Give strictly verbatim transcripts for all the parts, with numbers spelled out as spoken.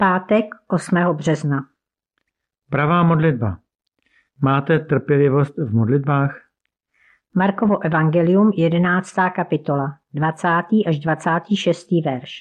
Pátek osmého března. Pravá modlitba. Máte trpělivost v modlitbách? Markovo evangelium, jedenáctá kapitola, dvacátý až dvacátý šestý verš.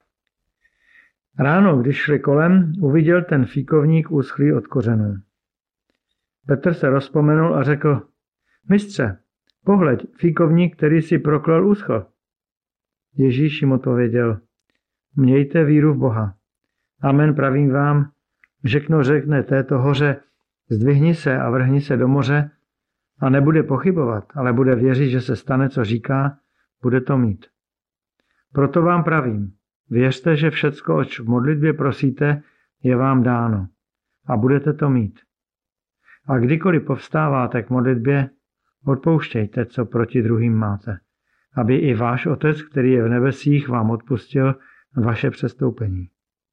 Ráno, když šli kolem, uviděl ten fíkovník uschlý od kořenů. Petr se rozpomenul a řekl: Mistře, pohleď, fíkovník, který si proklel, uschl. Ježíš jim odpověděl: Mějte víru v Boha. Amen, pravím vám, že kdo řekne této hoře, zdvihni se a vrhni se do moře, a nebude pochybovat, ale bude věřit, že se stane, co říká, bude to mít. Proto vám pravím, věřte, že všecko, oč v modlitbě prosíte, je vám dáno a budete to mít. A kdykoliv povstáváte k modlitbě, odpouštějte, co proti druhým máte, aby i váš Otec, který je v nebesích, vám odpustil vaše přestoupení.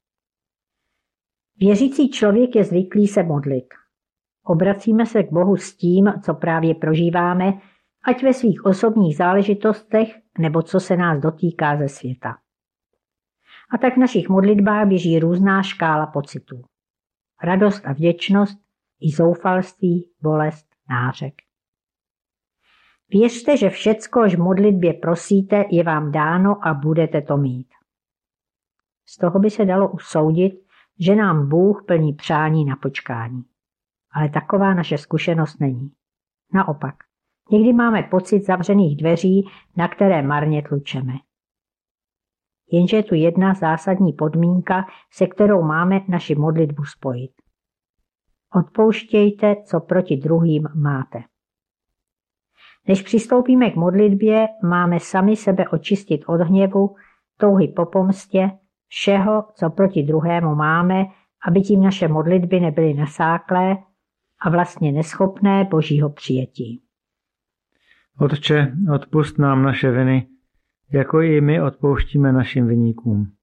Věřící člověk je zvyklý se modlit. Obracíme se k Bohu s tím, co právě prožíváme, ať ve svých osobních záležitostech, nebo co se nás dotýká ze světa. A tak v našich modlitbách běží různá škála pocitů. Radost a vděčnost, i zoufalství, bolest, nářek. Věřte, že všecko, oč v modlitbě prosíte, je vám dáno a budete to mít. Z toho by se dalo usoudit, že nám Bůh plní přání na počkání. Ale taková naše zkušenost není. Naopak, někdy máme pocit zavřených dveří, na které marně tlučeme. Jenže je tu jedna zásadní podmínka, se kterou máme naši modlitbu spojit. Odpouštějte, co proti druhým máte. Než přistoupíme k modlitbě, máme sami sebe očistit od hněvu, touhy po pomstě, všeho, co proti druhému máme, aby tím naše modlitby nebyly nasáklé a vlastně neschopné Božího přijetí. Otče, odpusť nám naše viny, jako i my odpouštíme našim viníkům.